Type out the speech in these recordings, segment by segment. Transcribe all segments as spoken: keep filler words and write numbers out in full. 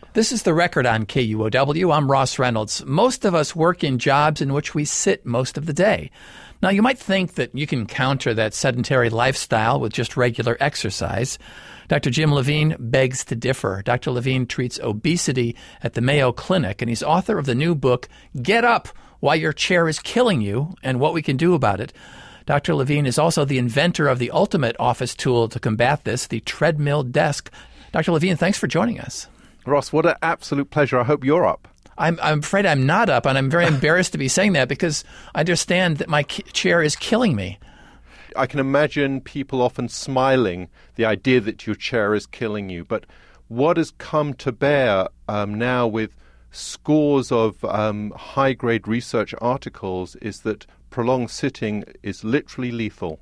This is The Record on K U O W. I'm Ross Reynolds. Most of us work in jobs in which we sit most of the day. Now, you might think that you can counter that sedentary lifestyle with just regular exercise. Doctor Jim Levine begs to differ. Doctor Levine treats obesity at the Mayo Clinic, and he's author of the new book, Get Up, Why Your Chair is Killing You and What We Can Do About It. Doctor Levine is also the inventor of the ultimate office tool to combat this, the treadmill desk. Doctor Levine, thanks for joining us. Ross, what an absolute pleasure. I hope you're up. I'm, I'm afraid I'm not up, and I'm very embarrassed to be saying that because I understand that my ki- chair is killing me. I can imagine people often smiling, the idea that your chair is killing you. But what has come to bear um, now with scores of um, high-grade research articles is that prolonged sitting is literally lethal.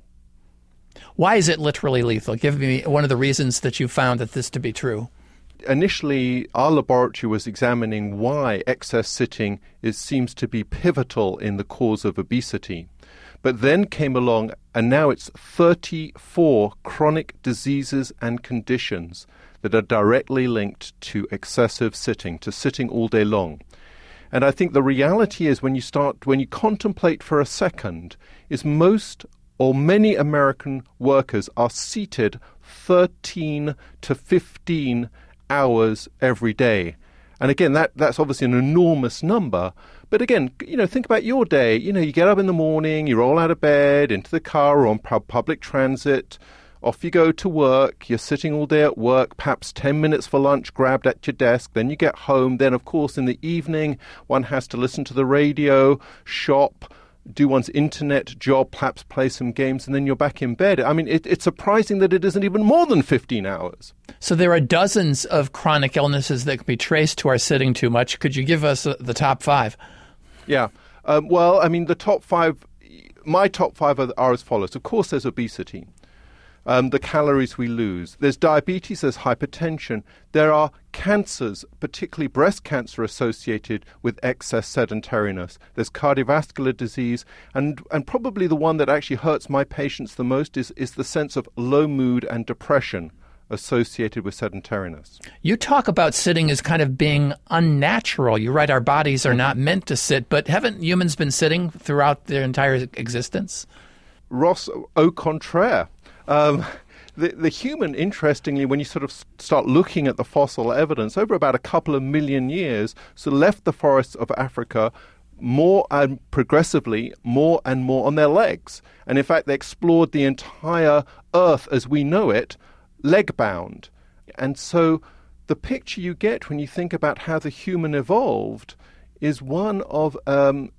Why is it literally lethal? Give me one of the reasons that you found that this to be true. Initially, our laboratory was examining why excess sitting is, seems to be pivotal in the cause of obesity. But then came along, and now it's thirty-four chronic diseases and conditions that are directly linked to excessive sitting, to sitting all day long. And I think the reality is when you start, when you contemplate for a second, is most or many American workers are seated thirteen to fifteen hours every day. And again, that, that's obviously an enormous number. But again, you know, think about your day. You know, you get up in the morning, you roll out of bed, into the car or on public transit, off you go to work, you're sitting all day at work, perhaps ten minutes for lunch grabbed at your desk, then you get home. Then, of course, in the evening, one has to listen to the radio, shop, do one's internet job, perhaps play some games, and then you're back in bed. I mean, it, it's surprising that it isn't even more than fifteen hours. So there are dozens of chronic illnesses that can be traced to our sitting too much. Could you give us uh, the top five? Yeah. Um, well, I mean, the top five, my top five are, are as follows. Of course, there's obesity. Um, the calories we lose. There's diabetes, there's hypertension. There are cancers, particularly breast cancer associated with excess sedentariness. There's cardiovascular disease. And, and probably the one that actually hurts my patients the most is, is the sense of low mood and depression associated with sedentariness. You talk about sitting as kind of being unnatural. You write our bodies are not meant to sit, but haven't humans been sitting throughout their entire existence? Ross, au contraire. Um, the, the human, interestingly, when you sort of start looking at the fossil evidence, over about a couple of million years, so left the forests of Africa more and progressively, more and more on their legs. And in fact, they explored the entire Earth as we know it, leg-bound. And so the picture you get when you think about how the human evolved is one of um,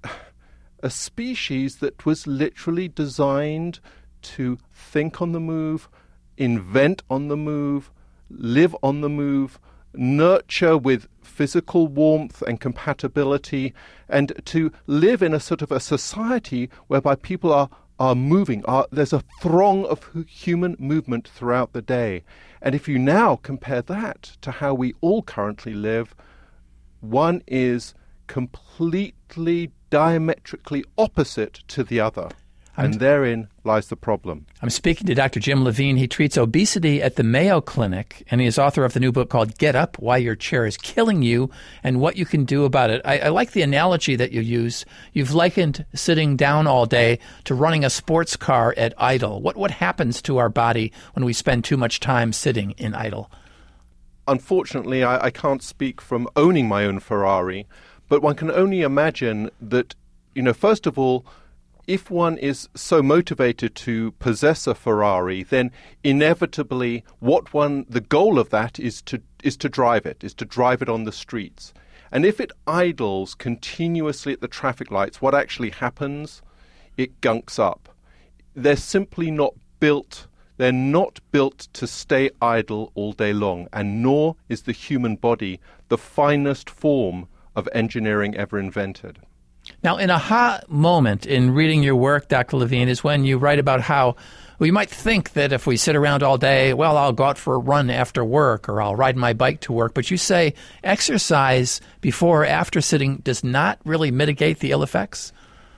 a species that was literally designed to think on the move, invent on the move, live on the move, nurture with physical warmth and compatibility, and to live in a sort of a society whereby people are, are moving. Are, there's a throng of human movement throughout the day. And if you now compare that to how we all currently live, one is completely diametrically opposite to the other. And therein lies the problem. I'm speaking to Doctor Jim Levine. He treats obesity at the Mayo Clinic, and he is author of the new book called Get Up, Why Your Chair is Killing You and What You Can Do About It. I, I like the analogy that you use. You've likened sitting down all day to running a sports car at idle. What, what happens to our body when we spend too much time sitting in idle? Unfortunately, I, I can't speak from owning my own Ferrari, but one can only imagine that, you know, first of all, if one is so motivated to possess a Ferrari, then inevitably what one the goal of that is to is to drive it, is to drive it on the streets. And if it idles continuously at the traffic lights, what actually happens? It gunks up. They're simply not built, they're not built to stay idle all day long, and nor is the human body the finest form of engineering ever invented. Now, an aha moment in reading your work, Doctor Levine, is when you write about how we might think that if we sit around all day, well, I'll go out for a run after work or I'll ride my bike to work. But you say exercise before or after sitting does not really mitigate the ill effects?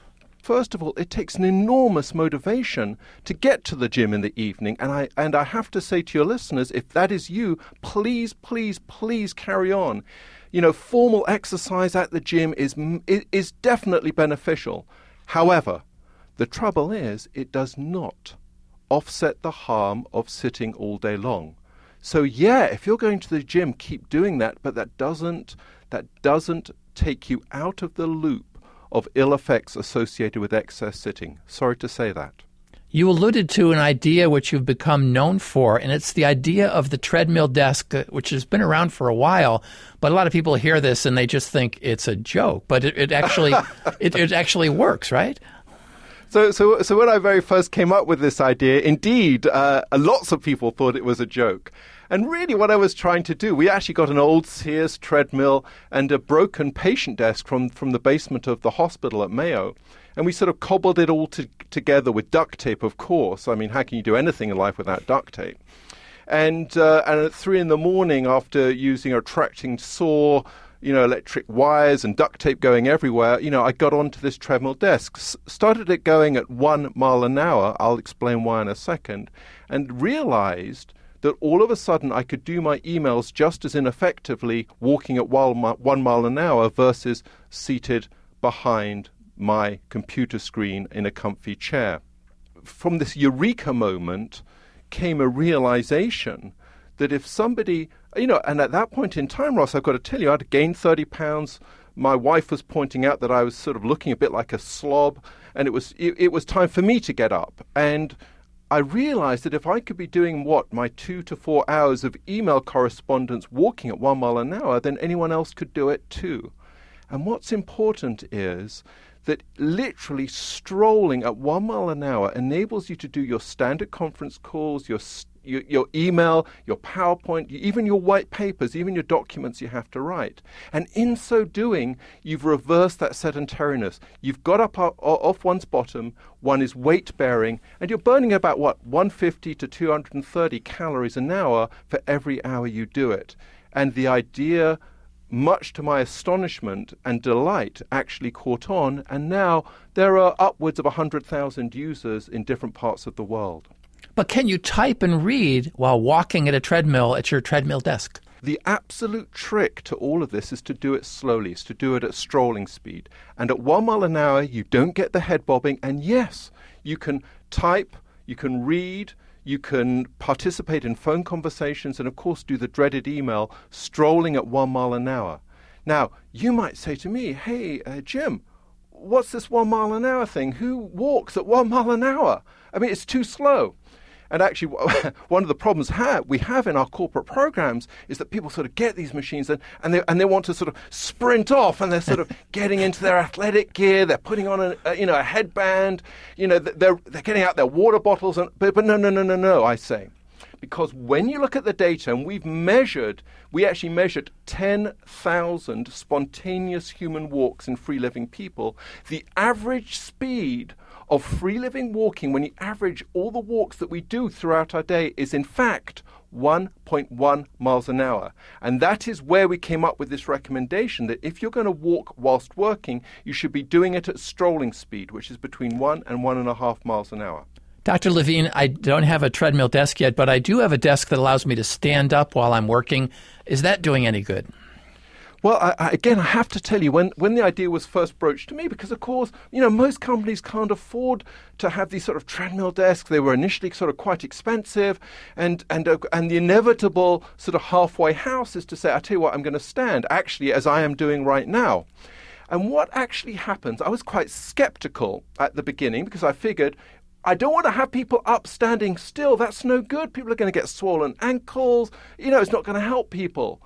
first of all, it takes an enormous motivation to get to the gym in the evening. And I, and I have to say to your listeners, if that is you, please, please, please carry on. You know, formal exercise at the gym is is definitely beneficial. However, the trouble is it does not offset the harm of sitting all day long. So yeah, if you're going to the gym, keep doing that, but that doesn't that doesn't take you out of the loop of ill effects associated with excess sitting. Sorry to say that. You alluded to an idea which you've become known for, and it's the idea of the treadmill desk, uh, which has been around for a while. But a lot of people hear this and they just think it's a joke. But it, it actually it, it actually works, right? So, so, so when I very first came up with this idea, indeed, uh, lots of people thought it was a joke. And really what I was trying to do, we actually got an old Sears treadmill and a broken patient desk from, from the basement of the hospital at Mayo. And we sort of cobbled it all to, together with duct tape, of course. I mean, how can you do anything in life without duct tape? And, uh, and at three in the morning, after using a retracting saw, you know, electric wires and duct tape going everywhere, you know, I got onto this treadmill desk, S- started it going at one mile an hour. I'll explain why in a second, and realized that all of a sudden I could do my emails just as ineffectively walking at one, one mile an hour versus seated behind my computer screen in a comfy chair. From this eureka moment came a realization that if somebody, you know, and at that point in time, Ross, I've got to tell you, I'd gained thirty pounds. My wife was pointing out that I was sort of looking a bit like a slob, and it was it, it was time for me to get up. And I realized that if I could be doing what, my two to four hours of email correspondence walking at one mile an hour, then anyone else could do it too. And what's important is that literally strolling at one mile an hour enables you to do your standard conference calls, your your, your email, your PowerPoint, even your white papers, even your documents you have to write. And in so doing, you've reversed that sedentariness. You've got up off one's bottom, one is weight-bearing, and you're burning about, what, one hundred fifty to two hundred thirty calories an hour for every hour you do it. And the idea, much to my astonishment and delight, actually caught on, and now there are upwards of one hundred thousand users in different parts of the world. But can you type and read while walking at a treadmill at your treadmill desk? The absolute trick to all of this is to do it slowly, is to do it at strolling speed. And at one mile an hour, you don't get the head bobbing. And yes, you can type, you can read, you can participate in phone conversations, and of course do the dreaded email strolling at one mile an hour. Now, you might say to me, hey, uh, Jim, what's this one mile an hour thing? Who walks at one mile an hour? I mean, it's too slow. And actually, one of the problems ha- we have in our corporate programs is that people sort of get these machines and, and, they, and they want to sort of sprint off, and they're sort of getting into their athletic gear. They're putting on a, a you know a headband. You know they're they're getting out their water bottles. And but, but no no no no no. I say, because when you look at the data, and we've measured, we actually measured ten thousand spontaneous human walks in free living people. The average speed of free living walking, when you average all the walks that we do throughout our day, is in fact one point one miles an hour. And that is where we came up with this recommendation that if you're going to walk whilst working, you should be doing it at strolling speed, which is between one and one and a half miles an hour. Doctor Levine, I don't have a treadmill desk yet, but I do have a desk that allows me to stand up while I'm working. Is that doing any good? Well, I, I, again, I have to tell you, when, when the idea was first broached to me, because, of course, you know, most companies can't afford to have these sort of treadmill desks. They were initially sort of quite expensive, and and uh, and the inevitable sort of halfway house is to say, I tell you what, I'm going to stand, actually, as I am doing right now. And what actually happens, I was quite skeptical at the beginning, because I figured, I don't want to have people up standing still. That's no good. People are going to get swollen ankles. You know, it's not going to help people.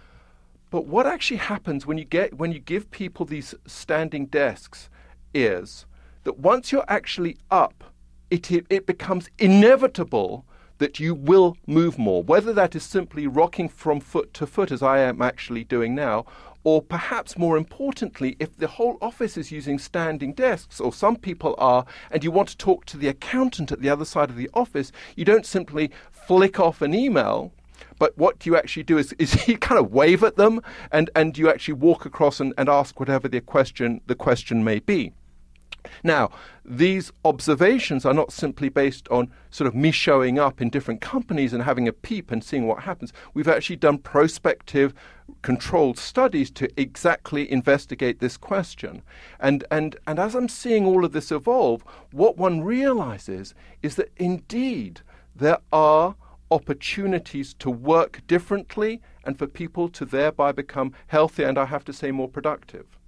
But what actually happens when you get when you give people these standing desks is that once you're actually up, it it becomes inevitable that you will move more, whether that is simply rocking from foot to foot, as I am actually doing now, or perhaps more importantly, if the whole office is using standing desks, or some people are, and you want to talk to the accountant at the other side of the office, you don't simply flick off an email. But what you actually do is, is you kind of wave at them, and, and you actually walk across and, and ask whatever the question the question may be. Now, these observations are not simply based on sort of me showing up in different companies and having a peep and seeing what happens. We've actually done prospective, controlled studies to exactly investigate this question. And, and, and as I'm seeing all of this evolve, what one realizes is that indeed there are opportunities to work differently and for people to thereby become healthier and, I have to say, more productive.